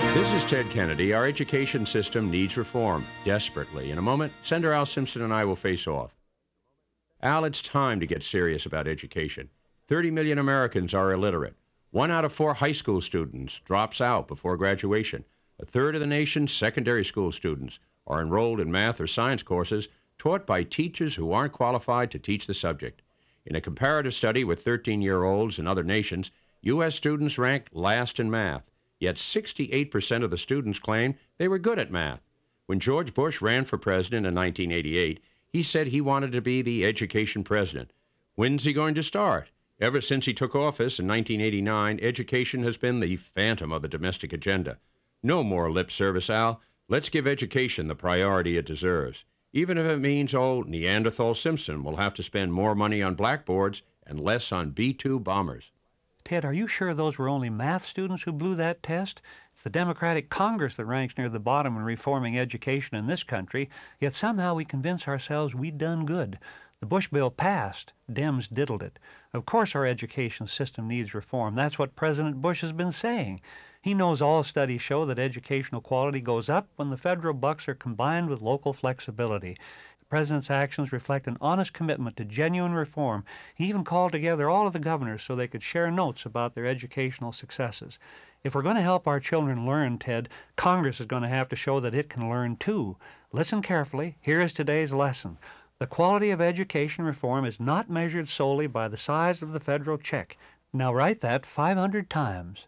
This is Ted Kennedy. Our education system needs reform desperately. In a moment, Senator Al Simpson and I will face off. Al, it's time to get serious about education. 30 million Americans are illiterate. 1 out of 4 high school students drops out before graduation. A third of the nation's secondary school students are enrolled in math or science courses taught by teachers who aren't qualified to teach the subject. In a comparative study with 13-year-olds in other nations, U.S. students ranked last in math. Yet 68% of the students claimed they were good at math. When George Bush ran for president in 1988, he said he wanted to be the education president. When's he going to start? Ever since he took office in 1989, education has been the phantom of the domestic agenda. No more lip service, Al. Let's give education the priority it deserves. Even if it means old Neanderthal Simpson will have to spend more money on blackboards and less on B-2 bombers. Ted, are you sure those were only math students who blew that test? It's the Democratic Congress that ranks near the bottom in reforming education in this country, yet somehow we convince ourselves we'd done good. The Bush bill passed. Dems diddled it. Of course our education system needs reform. That's what President Bush has been saying. He knows all studies show that educational quality goes up when the federal bucks are combined with local flexibility. The President's actions reflect an honest commitment to genuine reform. He even called together all of the governors so they could share notes about their educational successes. If we're going to help our children learn, Ted, Congress is going to have to show that it can learn too. Listen carefully. Here is today's lesson. The quality of education reform is not measured solely by the size of the federal check. Now write that 500 times.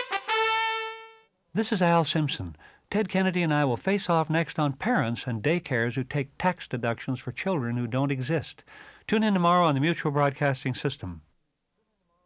This is Al Simpson. Ted Kennedy and I will face off next on parents and daycares who take tax deductions for children who don't exist. Tune in tomorrow on the Mutual Broadcasting System.